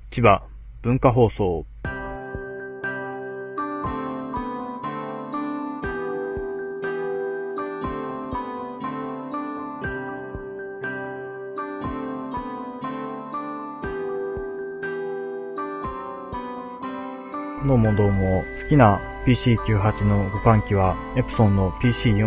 千葉文化放送。どうもどうも。好きな PC98 の互換機はエプソンの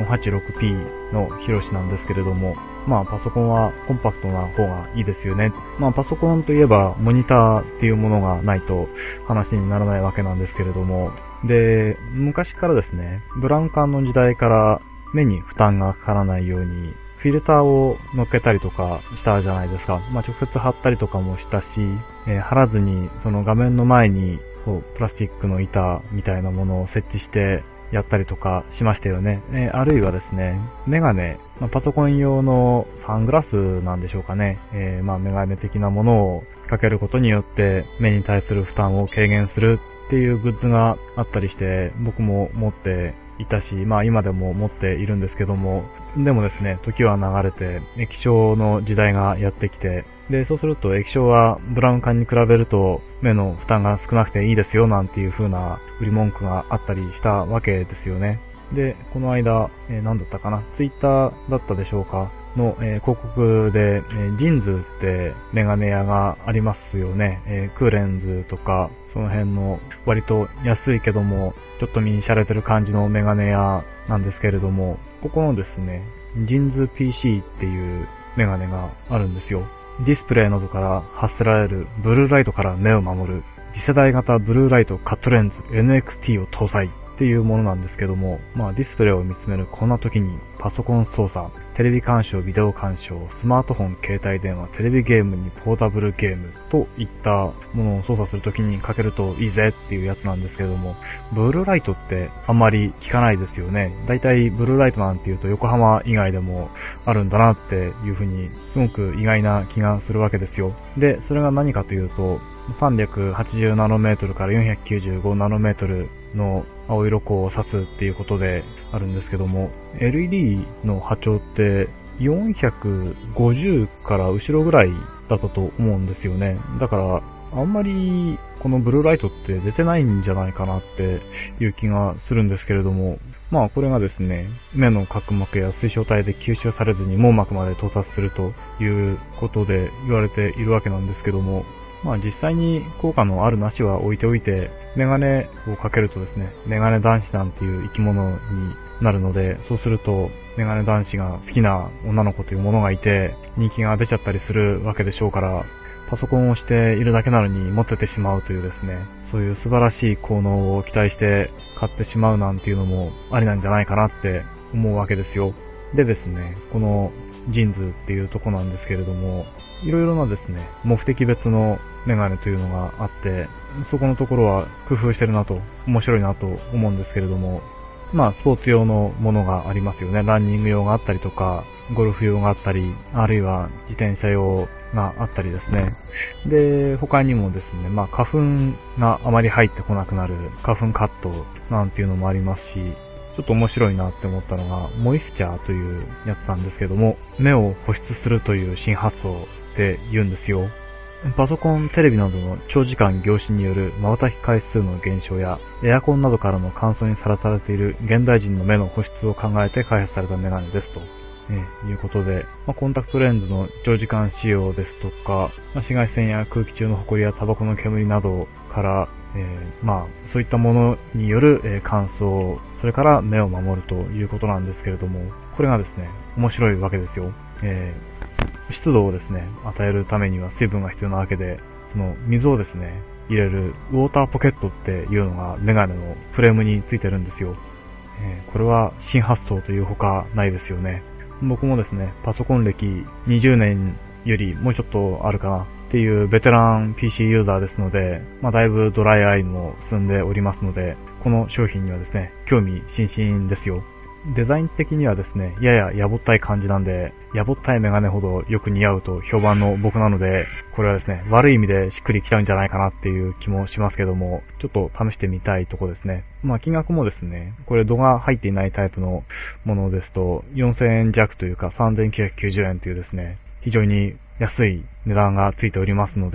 PC486P のヒロシなんですけれども、パソコンはコンパクトな方がいいですよね。パソコンといえばモニターっていうものがないと話にならないわけなんですけれども、で、昔からですね、ブラウン管の時代から目に負担がかからないようにフィルターを乗っけたりとかしたじゃないですか。直接貼ったりとかもしたし、貼らずにその画面の前にプラスチックの板みたいなものを設置してやったりとかしましたよね。あるいはですね、メガネ、パソコン用のサングラスなんでしょうかね。メガネ的なものをかけることによって目に対する負担を軽減するっていうグッズがあったりして、僕も持っていたし、今でも持っているんですけども、でもですね、時は流れて液晶の時代がやってきて、で、そうすると液晶はブラウン管に比べると目の負担が少なくていいですよなんていう風な売り文句があったりしたわけですよね。で、この間、何だったかな、ツイッターだったでしょうかの、広告で、ジンズってメガネ屋がありますよね。クーレンズとか、その辺の割と安いけども、ちょっと見に洒落てる感じのメガネ屋なんですけれども、ここのですね、ジンズ PC っていうメガネがあるんですよ。ディスプレイなどから発せられるブルーライトから目を守る次世代型ブルーライトカットレンズ NXT を搭載っていうものなんですけども、ディスプレイを見つめるこんな時にパソコン操作、テレビ鑑賞、ビデオ鑑賞、スマートフォン、携帯電話、テレビゲームにポータブルゲームといったものを操作するときにかけるといいぜっていうやつなんですけども、ブルーライトってあんまり聞かないですよね。だいたいブルーライトなんていうと横浜以外でもあるんだなっていうふうにすごく意外な気がするわけですよ。で、それが何かというと、380ナノメートルから495ナノメートルの青色光を指すっていうことであるんですけども、LED の波長って450から後ろぐらいだったと思うんですよね。だからあんまりこのブルーライトって出てないんじゃないかなっていう気がするんですけれども、これがですね、目の角膜や水晶体で吸収されずに網膜まで到達するということで言われているわけなんですけども、実際に効果のあるなしは置いておいて、メガネをかけるとですね、メガネ男子なんていう生き物になるので、そうするとメガネ男子が好きな女の子というものがいて、人気が出ちゃったりするわけでしょうから、パソコンをしているだけなのに持っててしまうというですね、そういう素晴らしい効能を期待して買ってしまうなんていうのもありなんじゃないかなって思うわけですよ。でですね、このジンズっていうとこなんですけれども、いろいろなですね、目的別のメガネというのがあって、そこのところは工夫してるなと、面白いなと思うんですけれども、スポーツ用のものがありますよね。ランニング用があったりとか、ゴルフ用があったり、あるいは自転車用があったりですね。で、他にもですね、花粉があまり入ってこなくなる花粉カットなんていうのもありますし、ちょっと面白いなって思ったのが、モイスチャーというやつなんですけども、目を保湿するという新発想って言うんですよ。パソコン、テレビなどの長時間凝視による瞬き回数の減少や、エアコンなどからの乾燥にさらされている現代人の目の保湿を考えて開発されたメガネですと。いうことで、コンタクトレンズの長時間使用ですとか、紫外線や空気中の埃やタバコの煙などから、そういったものによる、乾燥、それから目を守るということなんですけれども、これがですね、面白いわけですよ。湿度をですね、与えるためには水分が必要なわけで、その水をですね、入れるウォーターポケットっていうのがメガネのフレームについてるんですよ。これは新発想というほかないですよね。僕もですね、パソコン歴20年よりもうちょっとあるかなっていうベテラン PC ユーザーですので、だいぶドライアイも進んでおりますので、この商品にはですね、興味津々ですよ。デザイン的にはですね、やややぼったい感じなんで、やぼったいメガネほどよく似合うと評判の僕なので、これはですね、悪い意味でしっくりきちゃうんじゃないかなっていう気もしますけども、ちょっと試してみたいとこですね。金額もですね、これ度が入っていないタイプのものですと、4000円弱というか3990円というですね、非常に安い値段がついておりますので、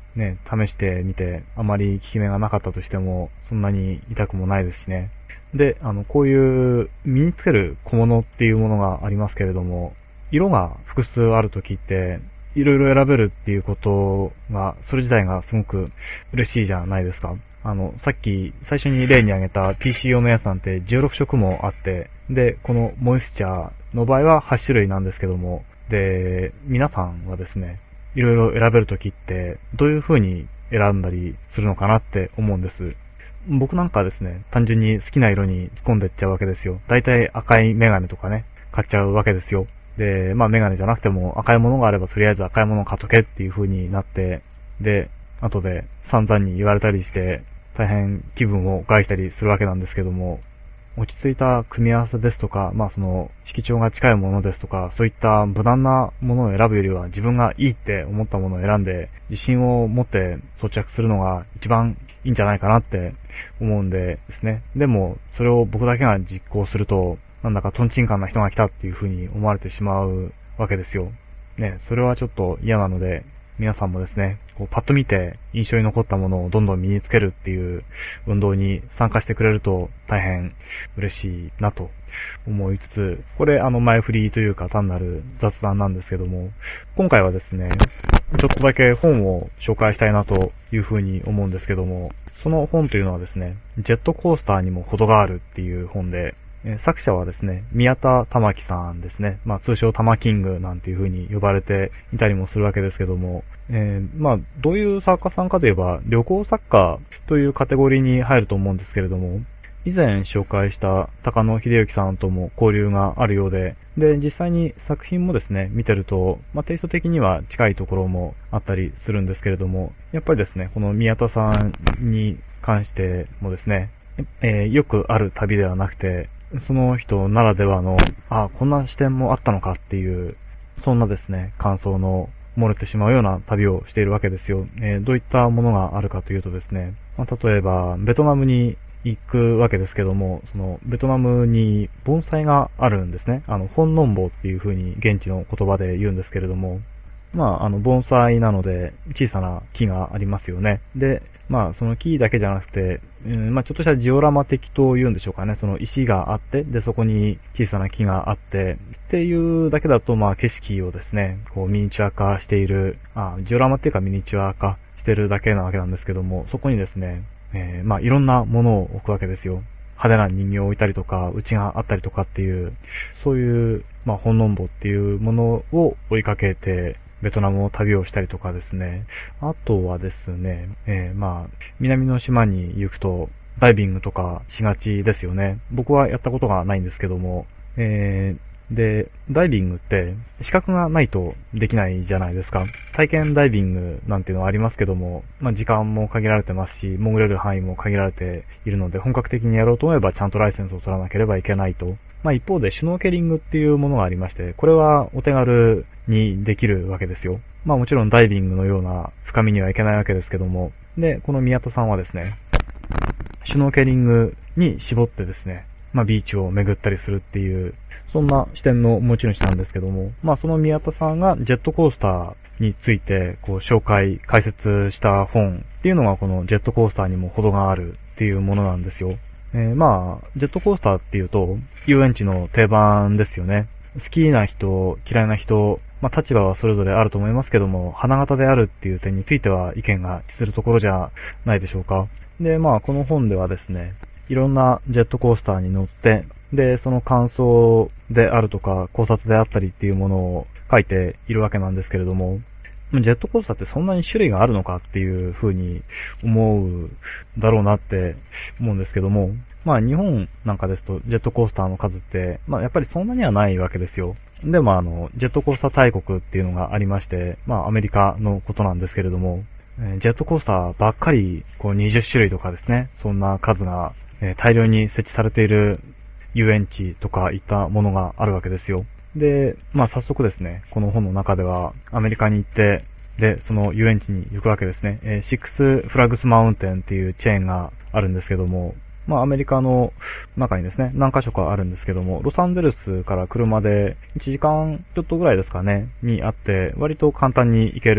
ね、試してみて、あまり効き目がなかったとしても、そんなに痛くもないですしね。で、こういう身につける小物っていうものがありますけれども、色が複数あるときって、いろいろ選べるっていうことが、それ自体がすごく嬉しいじゃないですか。さっき最初に例に挙げた PC 用のやつなんて16色もあって、で、このモイスチャーの場合は8種類なんですけども、で、皆さんはですね、いろいろ選べるときって、どういう風に選んだりするのかなって思うんです。僕なんかはですね、単純に好きな色に突っ込んでっちゃうわけですよ。だいたい赤いメガネとかね、買っちゃうわけですよ。で、まあメガネじゃなくても赤いものがあればとりあえず赤いものを買っとけっていう風になって、で、後で散々に言われたりして、大変気分を害したりするわけなんですけども、落ち着いた組み合わせですとか、まあその色調が近いものですとか、そういった無難なものを選ぶよりは自分がいいって思ったものを選んで、自信を持って装着するのが一番いいんじゃないかなって思うんでですね。でも、それを僕だけが実行すると、なんだかトンチンカンな人が来たっていう風に思われてしまうわけですよ。ね、それはちょっと嫌なので、皆さんもですね、こうパッと見て印象に残ったものをどんどん身につけるっていう運動に参加してくれると大変嬉しいなと思いつつ、これ前振りというか単なる雑談なんですけども、今回はですね、ちょっとだけ本を紹介したいなというふうに思うんですけども、その本というのはですね、ジェットコースターにも程があるっていう本で、作者はですね、宮田玉樹さんですね。まあ通称玉キングなんていう風に呼ばれていたりもするわけですけども、まあどういう作家さんかといえば旅行作家というカテゴリーに入ると思うんですけれども、以前紹介した高野秀幸さんとも交流があるようで、で、実際に作品もですね、見てると、まあテイスト的には近いところもあったりするんですけれども、やっぱりですね、この宮田さんに関してもですね、よくある旅ではなくて、その人ならではの、こんな視点もあったのかっていう、そんなですね、感想の漏れてしまうような旅をしているわけですよ。どういったものがあるかというとですね、例えば、ベトナムに行くわけですけども、その、ベトナムに盆栽があるんですね。ホンノンボっていう風に現地の言葉で言うんですけれども、まあ、盆栽なので、小さな木がありますよね。で、まあ、その木だけじゃなくて、まあ、ちょっとしたジオラマ的と言うんでしょうかね。その石があって、で、そこに小さな木があって、っていうだけだと、まあ、景色をですね、こう、ミニチュア化している、ジオラマっていうかミニチュア化してるだけなわけなんですけども、そこにですね、まあ、いろんなものを置くわけですよ。派手な人形を置いたりとか、家があったりとかっていう、そういう、まあ、ホンノンボっていうものを追いかけて、ベトナムを旅をしたりとかですね。あとはですね、まあ、南の島に行くと、ダイビングとかしがちですよね。僕はやったことがないんですけども、で、ダイビングって資格がないとできないじゃないですか。体験ダイビングなんていうのはありますけども、まあ時間も限られてますし、潜れる範囲も限られているので、本格的にやろうと思えばちゃんとライセンスを取らなければいけないと。まあ一方でシュノーケリングっていうものがありまして、これはお手軽にできるわけですよ。まあもちろんダイビングのような深みにはいけないわけですけども、で、この宮田さんはですね、シュノーケリングに絞ってですね、まあビーチを巡ったりするっていう、そんな視点の持ち主なんですけども、まあその宮田さんがジェットコースターについてこう紹介、解説した本っていうのがこのジェットコースターにも程があるっていうものなんですよ。まあ、ジェットコースターっていうと、遊園地の定番ですよね。好きな人、嫌いな人、まあ立場はそれぞれあると思いますけども、花形であるっていう点については意見が一致するところじゃないでしょうか。で、まあこの本ではですね、いろんなジェットコースターに乗って、で、その感想であるとか考察であったりっていうものを書いているわけなんですけれども、ジェットコースターってそんなに種類があるのかっていう風に思うだろうなって思うんですけども、まあ日本なんかですとジェットコースターの数って、まあやっぱりそんなにはないわけですよ。でもジェットコースター大国っていうのがありまして、まあアメリカのことなんですけれども、ジェットコースターばっかりこう20種類とかですね、そんな数が大量に設置されている遊園地とかいったものがあるわけですよ。で、まあ早速ですね、この本の中ではアメリカに行って、で、その遊園地に行くわけですね。シックスフラッグスマウンテンっていうチェーンがあるんですけども、まあアメリカの中にですね、何カ所かあるんですけども、ロサンゼルスから車で1時間ちょっとぐらいですかね、にあって、割と簡単に行ける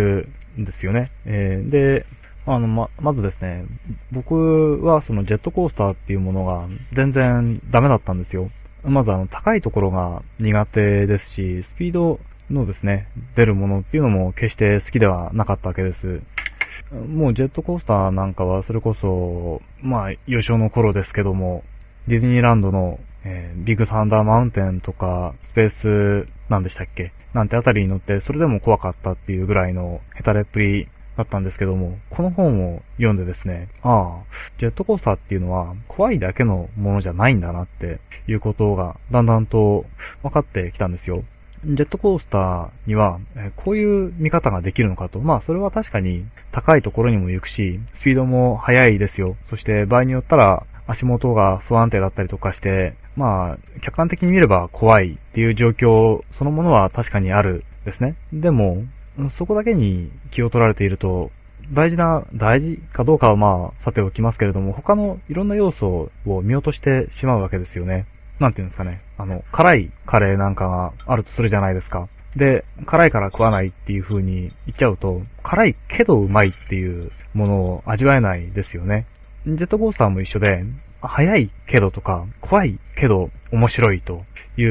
んですよね。で、まずですね、僕はそのジェットコースターっていうものが全然ダメだったんですよ。まず高いところが苦手ですし、スピードのですね、出るものっていうのも決して好きではなかったわけです。もうジェットコースターなんかはそれこそ、幼少の頃ですけども、ディズニーランドの、ビッグサンダーマウンテンとか、スペースなんでしたっけなんてあたりに乗って、それでも怖かったっていうぐらいのヘタレっぷりだったんですけども、この本を読んでですね、ジェットコースターっていうのは怖いだけのものじゃないんだなっていうことがだんだんと分かってきたんですよ。ジェットコースターには、こういう見方ができるのかと。それは確かに高いところにも行くし、スピードも速いですよ。そして場合によったら足元が不安定だったりとかして、客観的に見れば怖いっていう状況そのものは確かにあるですね。でも、そこだけに気を取られていると、大事かどうかはさておきますけれども、他のいろんな要素を見落としてしまうわけですよね。なんていうんですかね。辛いカレーなんかがあるとするじゃないですか。で、辛いから食わないっていう風に言っちゃうと、辛いけどうまいっていうものを味わえないですよね。ジェットコースターも一緒で、速いけどとか、怖いけど面白いという、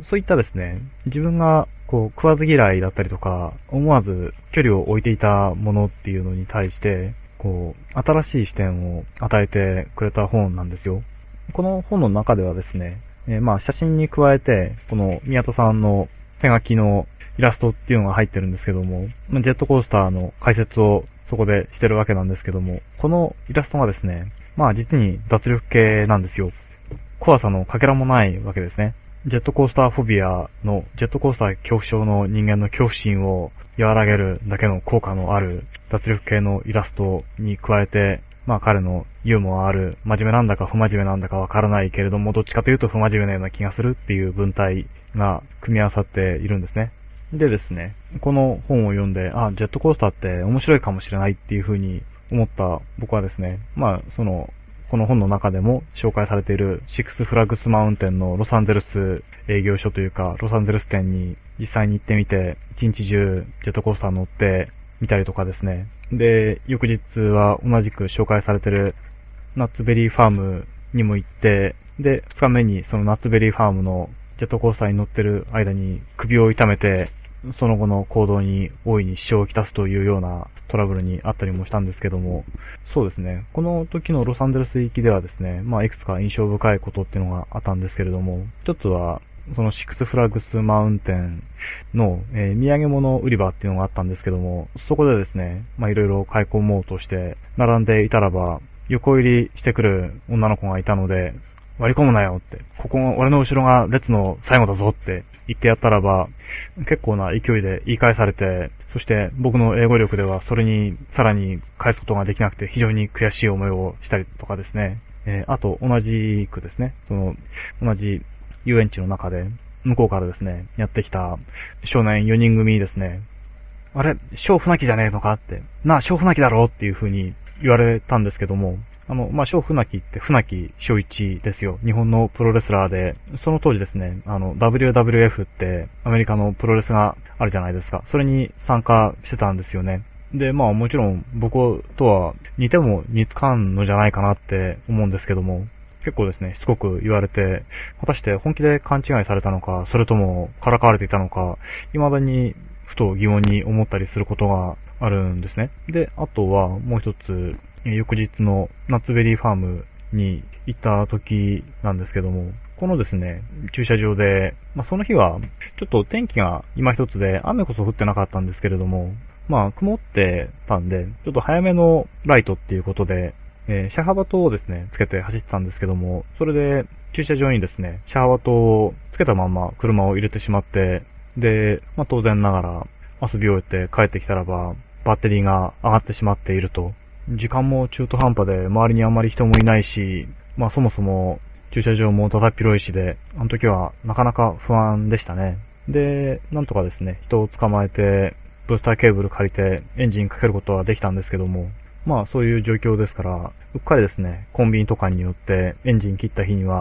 そういったですね、自分が食わず嫌いだったりとか、思わず距離を置いていたものっていうのに対して、新しい視点を与えてくれた本なんですよ。この本の中ではですね、写真に加えて、この宮田さんの手書きのイラストっていうのが入ってるんですけども、ジェットコースターの解説をそこでしてるわけなんですけども、このイラストがですね、実に脱力系なんですよ。怖さのかけらもないわけですね。ジェットコースターフォビアの、ジェットコースター恐怖症の人間の恐怖心を和らげるだけの効果のある脱力系のイラストに加えて、彼のユーモアある、真面目なんだか不真面目なんだかわからないけれども、どっちかというと不真面目なような気がするっていう文体が組み合わさっているんですね。でですね、この本を読んで、ジェットコースターって面白いかもしれないっていう風に思った僕はですね、この本の中でも紹介されているシックスフラッグスマウンテンのロサンゼルス営業所というか、ロサンゼルス店に実際に行ってみて、一日中ジェットコースター乗ってみたりとかですね。で、翌日は同じく紹介されているナッツベリーファームにも行って、で、二日目にそのナッツベリーファームのジェットコースターに乗ってる間に首を痛めて、その後の行動に大いに支障をきたすというようなトラブルにあったりもしたんですけども、そうですね、この時のロサンゼルス行きではですね、いくつか印象深いことっていうのがあったんですけれども、一つは、そのシックスフラッグスマウンテンの、土産物売り場っていうのがあったんですけども、そこでですね、いろいろ買い込もうとして並んでいたらば、横入りしてくる女の子がいたので、割り込むなよって、ここ俺の後ろが列の最後だぞって言ってやったらば、結構な勢いで言い返されて、そして僕の英語力ではそれにさらに返すことができなくて非常に悔しい思いをしたりとかですね。あと同じくですね、同じ遊園地の中で向こうからですね、やってきた少年4人組にですね、あれ、小船木じゃねえのかって、小船木だろっていう風に言われたんですけども、小船木って船木正一ですよ。日本のプロレスラーで、その当時ですね、WWF ってアメリカのプロレスがあるじゃないですか。それに参加してたんですよね。で、もちろん僕とは似ても似つかんのじゃないかなって思うんですけども、結構ですね、しつこく言われて、果たして本気で勘違いされたのか、それともからかわれていたのか、未だにふと疑問に思ったりすることがあるんですね。で、あとはもう一つ、翌日のナッツベリーファームに行った時なんですけども、このですね、駐車場で、その日はちょっと天気が今一つで雨こそ降ってなかったんですけれども、曇ってたんで、ちょっと早めのライトっていうことで、車幅灯をですね、つけて走ってたんですけども、それで駐車場にですね、車幅灯をつけたまま車を入れてしまって、で、当然ながら遊び終えて帰ってきたらば、バッテリーが上がってしまっていると。時間も中途半端で周りにあまり人もいないし、そもそも駐車場もだだっ広いしで、あの時はなかなか不安でしたね。で、なんとかですね、人を捕まえて、ブースターケーブル借りてエンジンかけることはできたんですけども、そういう状況ですから、うっかりですね、コンビニとかによってエンジン切った日には、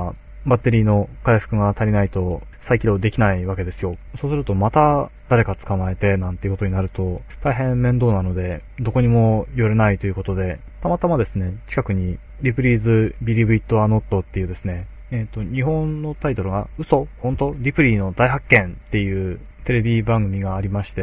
バッテリーの回復が足りないと再起動できないわけですよ。そうするとまた誰か捕まえてなんていうことになると大変面倒なので、どこにも寄れないということで、たまたまですね、近くにリプリーズ・ビリブ・イット・ア・ノットっていうですね、日本のタイトルが嘘？本当？リプリーの大発見っていうテレビ番組がありまして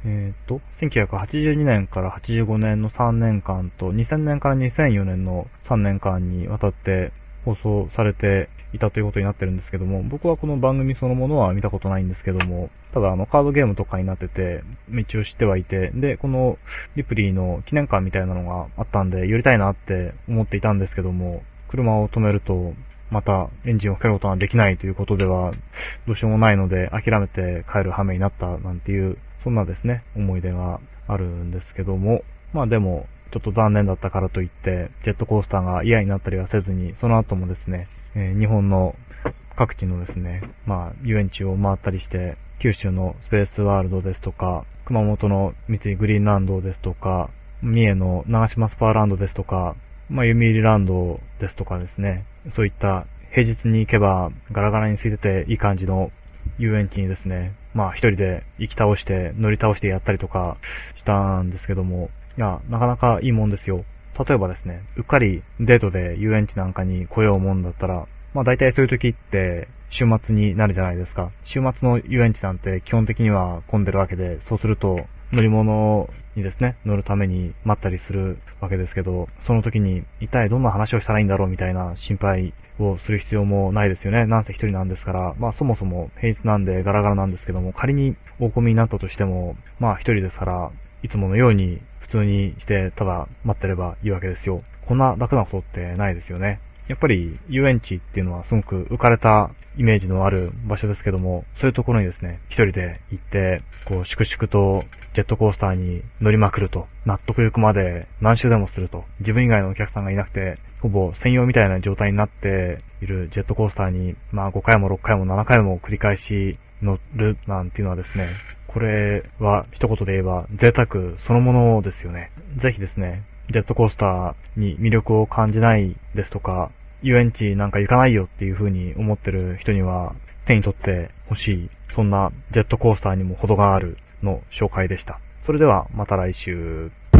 、1982年から85年の3年間と2000年から2004年の3年間にわたって放送されていたということになってるんですけども、僕はこの番組そのものは見たことないんですけども、ただカードゲームとかになってて、一応知ってはいて、で、このリプリーの記念館みたいなのがあったんで、寄りたいなって思っていたんですけども、車を止めると、またエンジンをかけることができないということでは、どうしようもないので諦めて帰る羽目になったなんていう、そんなですね、思い出があるんですけども、まあでも、ちょっと残念だったからといって、ジェットコースターが嫌になったりはせずに、その後もですね、日本の各地のですね、遊園地を回ったりして、九州のスペースワールドですとか、熊本の三井グリーンランドですとか、三重の長島スパーランドですとか、読売ランドですとかですね、そういった平日に行けばガラガラに空いてていい感じの遊園地にですね、一人で行き倒して、乗り倒してやったりとかしたんですけども、いや、なかなかいいもんですよ。例えばですね、うっかりデートで遊園地なんかに来ようもんだったら、大体そういう時って週末になるじゃないですか。週末の遊園地なんて基本的には混んでるわけで、そうすると乗り物にですね、乗るために待ったりするわけですけど、その時に一体どんな話をしたらいいんだろうみたいな心配をする必要もないですよね。なんせ一人なんですから、そもそも平日なんでガラガラなんですけども、仮に大混みになったとしても、一人ですから、いつものように普通にしてただ待ってればいいわけですよ。こんな楽なことってないですよね。やっぱり遊園地っていうのはすごく浮かれたイメージのある場所ですけども、そういうところにですね、一人で行って、粛々とジェットコースターに乗りまくると、納得いくまで何周でもすると、自分以外のお客さんがいなくて、ほぼ専用みたいな状態になっているジェットコースターに、5回も6回も7回も繰り返し乗るなんていうのはですね、これは一言で言えば贅沢そのものですよね。ぜひですね、ジェットコースターに魅力を感じないですとか、遊園地なんか行かないよっていう風に思ってる人には手に取ってほしい、そんなジェットコースターにも程があるの紹介でした。それではまた来週。